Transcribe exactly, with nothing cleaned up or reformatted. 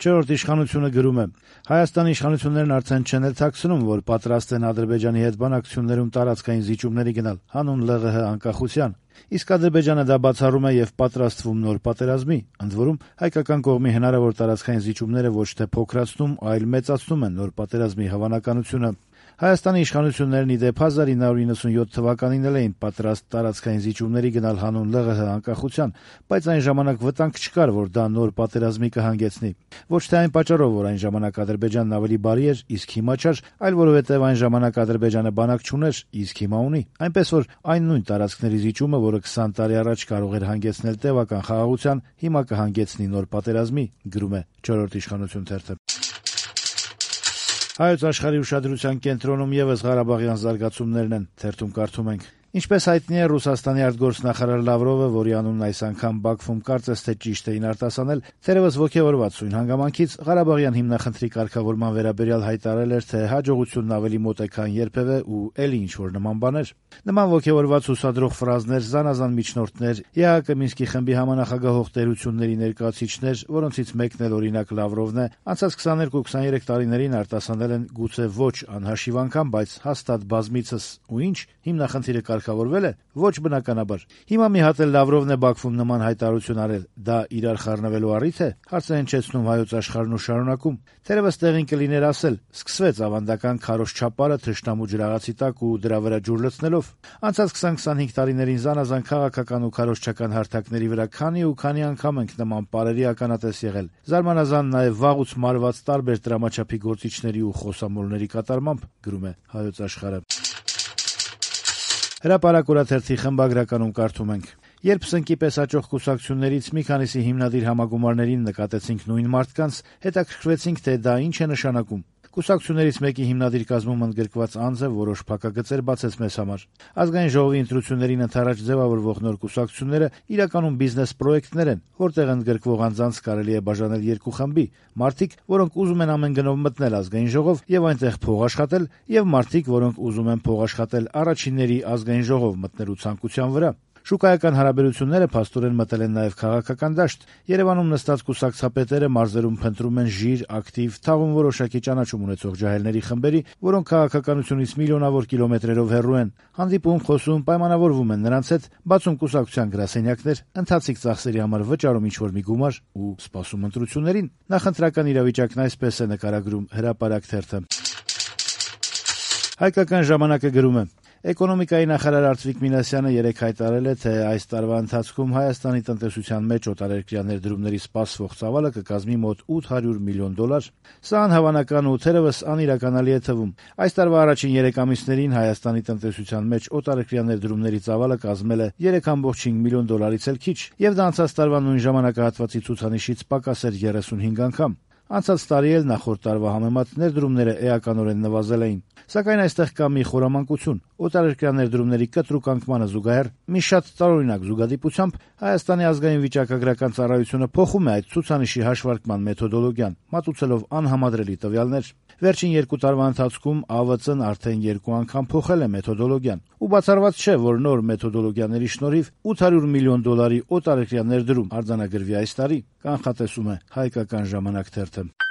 Չորրորդ իշխանությունը գրում է. Հայաստանի իշխանություններն արդեն չեն էլ թաքցնում, որ պատրաստ են Ադրբեջանի հետ բանակցություններում տարածքային զիջումների գնալ հանուն ԼՂՀ անկախության։ Իսկ Ադրբեջանը դա բացառում է եւ պատրաստվում նոր պատերազմի, ընդ որում հայկական կողմի հնարավոր տարածքային զիջումները ոչ թե փոքրացնում, այլ մեծացնում են նոր պատերազմի հավանականությունը։ Հայաստանի իշխանություններն ի դեպ հազար ինը հարյուր իննսունյոթ թվականին էլ էին պատրաստ տարածքային զիջումների գնալ հանուն ԼՂՀ անկախության, բայց այն ժամանակ վտանգ չկար, որ դա նոր պատերազմի կհանգեցնի։ Ոչ թե այն պատճառով, որ այն ժամանակ Ադրբեջանն ավելի բարի էր, իսկ հիմա չէր, այլ որովհետև այն ժամանակ Ադրբեջանը բանակ չուներ, իսկ հիմա ունի։ Այնպես որ այն նույն տարածքների զիջումը, որը քսան տարի առաջ կարող էր հանգեցնել տևական խաղաղության, հիմա կհանգեցնի նոր պատերազմի, գրում է չորրորդ իշխանություն թերթը։ Հայոց աշխարհի ուշադրության կենտրոնում ևս ղարաբաղյան զարգացումներն են, թերթում կարդում ենք. Ինչպես հայտնի է, Ռուսաստանի արտգործնախարար Լավրովը, որի անունն այս անգամ Բաքվում կարծես թե ճիշտ էին արտասանել, թերևս ոգևորված սույն հանգամանքից ղարաբաղյան հիմնախնդրի կարգավորման վերաբերյալ հայտարարել էր, թե հաջողությունն ավելի մոտ է, քան երբևէ ու էլի ինչ-որ նման բաներ։ Նման ոգևորված հուսադրող ֆրազներ, զանազան միջնորդներ, ԵԱՀԿ Մինսկի խմբի համանախագահող տերությունների ներկայացուցիչներ, որոնցից մեկն էլ օրինակ Լավրովն է, անցած քսաներկու քսաներեք տարիներին արտասանել են գուցե ոչ անհաշիվ անգամ, բայց հաստատ բազմիցս, ու ինչ, հիմնախնդիրը կարգավորվել է, ոչ բնականաբար։ Հիմա մի հատ էլ Լավրովն է Բաքվում նման հայտարարություն արել, դա իրար խառնվելու առիթ է, հարցը հնչեցնում Հայոց աշխարհն ու շարունակում։ Թերևս տեղին կլիներ ասել, սկսվեց ավանդական քարոզ չապարը թշնամու ջրաղացի տակ ու դրա վրա ջուր լցնելով։ Անցած քսան-քսանհինգ տարիներին զանազան քաղաքական ու քարոզչական հարթակների վրա քանի ու քանի անգամ ենք նման պարերի ականատես եղել։ Զարմանազան նաև վաղուց մարված տարբեր դրամաչափի գործիչների ու խոսամոլների կատարմամբ, գրում է Հայոց աշխարհը։ Հրապարակ օրաթերթի խմբագրականում կարդում ենք. Երբ սնկի պես աճող կուսակցություններից մի քանիսի հիմնադիր համագումարներին նկատեցինք նույն մարդկանց, հետաքրքրվեցինք, թե դա ինչ է նշանակում։ Կուսակցություններից մեկի հիմնադիր կազմում ընդգրկված անձը որոշ փակագծեր բացեց մեզ համար։ Ազգային ժողովի ընտրություններին ընդառաջ ձևավորվող նոր կուսակցությունները իրականում բիզնես պրոյեկտներ են, որտեղ ընդգրկվող անձանց կարելի է բաժանել երկու խմբի՝ մարդիկ, որոնք ուզում են ամեն գնով մտնել ազգային ժողով եւ այնտեղ փող աշխատել, եւ մարդիկ, որոնք ուզում են փող աշխատել առաջինների ազգային ժողով մտնելու ցանկության վրա։ Շուկայական հարաբերությունները փաստորեն մտել են նաև քաղաքական դաշտ։ Երևանում նստած կուսակցապետերը մարզերում փնտրում են ժիր, ակտիվ, թաղում որոշակի ճանաչում ունեցող ջահելների խմբերի, որոնք քաղաքականությունից միլիոնավոր կիլոմետրերով հեռու են։ Հանդիպում, խոսում, պայմանավորվում են նրանց հետ, բացում կուսակցության գրասենյակներ, ընթացիկ ծախսերի համար վճարում ինչ-որ մի գումար ու սպասում ընտրություններին։ Նախընտրական իրավիճակն այսպես է նկարագրում Հրապարակ թերթը։ Հայկական ժամանակը գրում է. Էկոնոմիկայի նախարար Արծվիկ Մինասյանը երեկ հայտարարել է, թե այս տարվա ընթացքում Հայաստանի տնտեսության մեջ օտարերկրյա ներդրումների սպասվող ծավալը կկազմի մոտ ութ հարյուր միլիոն դոլար։ Սա անհավանական ու թերևս անիրականալի է թվում։ Այս տարվա առաջին երեք ամիսներին Հայաստանի տնտեսության մեջ օտարերկրյա ներդրումների ծավալը կազմել է երեք կόμma չորս միլիոն դոլարից էլ քիչ, եւ դա անցած տարվա նույն ժամանակահատվածի ցուցանիշից պակաս էր երեսունհինգ անգամ։ Անցած տարի էլ նախորդ տարվա համեմատ ներդրումները էականորեն նվազել էին։ Սակայն այստեղ կա մի խորամանկություն։ Օտարերկրյա ներդրումների կտրուկ անկմանը զուգահեռ մի շատ տարօրինակ զուգադիպությամբ Հայաստանի ազգային վիճակագրական ծառայությունը փոխում է այդ ցուցանիշի հաշվարկման մեթոդոլոգիան, մատուցելով անհամադրելի տվյալներ։ Վերջին երկու տարվա ընթացքում ԱՎԾ-ն արդեն երկու անգամ փոխել է մեթոդոլոգիան, ու բացառված չէ, որ նոր մեթոդոլոգիաների շնորհիվ ութ հարյուր միլիոն դոլարի օտարերկրյա ներդրում արձանագրվի այս տարի, կանխատեսում է Հայկական ժամանակ թերթը։